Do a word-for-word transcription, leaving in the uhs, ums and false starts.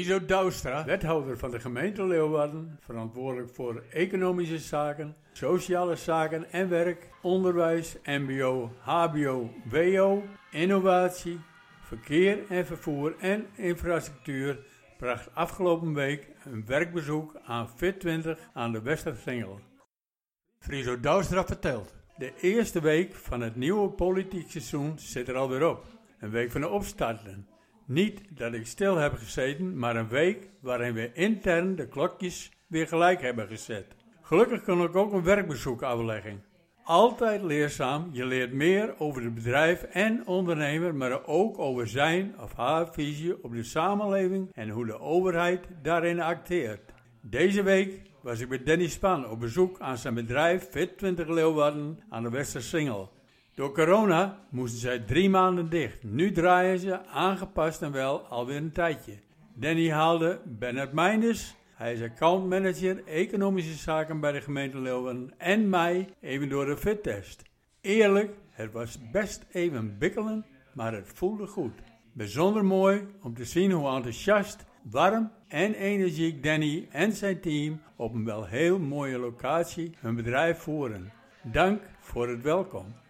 Friso Douwstra, wethouder van de gemeente Leeuwarden, verantwoordelijk voor economische zaken, sociale zaken en werk, onderwijs, mbo, hbo, wo, innovatie, verkeer en vervoer en infrastructuur, bracht afgelopen week een werkbezoek aan Fit twintig aan de Westersingel. Friso Douwstra vertelt: de eerste week van het nieuwe politiek seizoen zit er alweer op. Een week van de opstarten. Niet dat ik stil heb gezeten, maar een week waarin we intern de klokjes weer gelijk hebben gezet. Gelukkig kon ik ook een werkbezoek afleggen. Altijd leerzaam, je leert meer over het bedrijf en ondernemer, maar ook over zijn of haar visie op de samenleving en hoe de overheid daarin acteert. Deze week was ik met Danny Span op bezoek aan zijn bedrijf Fit twintig Leeuwarden aan de Westersingel. Door corona moesten zij drie maanden dicht. Nu draaien ze, aangepast en wel, alweer een tijdje. Danny haalde Bernard Meinders, hij is accountmanager economische zaken bij de gemeente Leeuwarden, en mij even door de fittest. Eerlijk, het was best even bikkelen, maar het voelde goed. Bijzonder mooi om te zien hoe enthousiast, warm en energiek Danny en zijn team op een wel heel mooie locatie hun bedrijf voeren. Dank voor het welkom.